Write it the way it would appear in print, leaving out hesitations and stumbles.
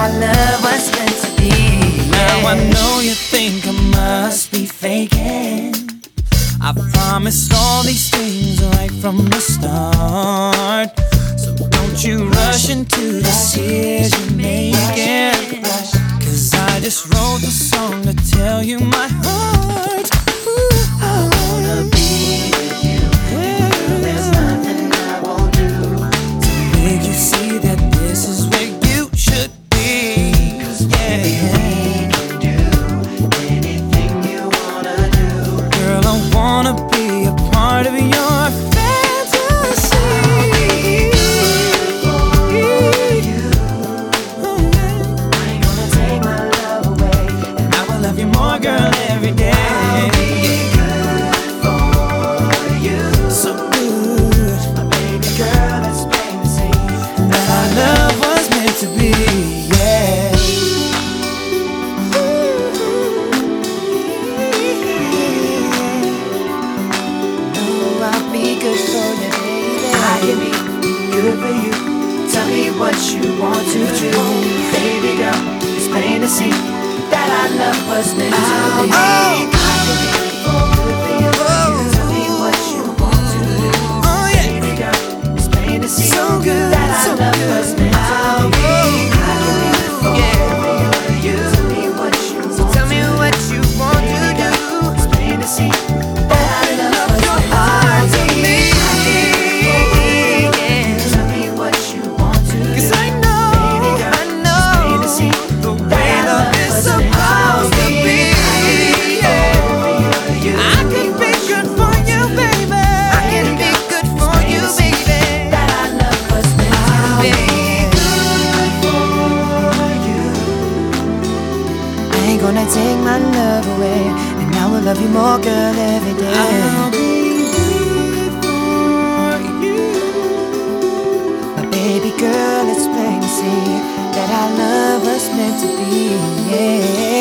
our love was meant to be. Now I know you think I must be faking. I promised all these things right from the start. So don't you rush into decision making, 'cause I just wrote the song to tell you my heart. Ooh, I wanna be with you. There's nothing I won't do to make you see that this is where you should be. 'Cause yeah, do anything you wanna do. Girl, I wanna be a part of your fantasy. More, girl, every day. I'll be good for you. So good, my baby girl, it's plain to see that our love was meant to be. Yeah. No, I'll be good for you, baby. I can be good for you. Tell me what you want to do, baby girl. It's plain to see that our love was meant to be. I can be good for you. Tell me what you want to do. Oh yeah, baby girl, it's plain to see so good that our love was meant to be. I can be good for you. Tell me what you want. So tell me what you want to do. It's plain to see that our love was meant to be. I can be good for you. Tell me what you want to do. 'Cause I know, baby girl, it's plain to see the way love is supposed to be. I can be good for you, baby. I can be good for you, baby. That our love was meant to be. Good for you. I ain't gonna take my love away, and I will love you more, girl, every day. I'll be good for you. My baby girl, it's plain to see that our love was meant to be. Yeah.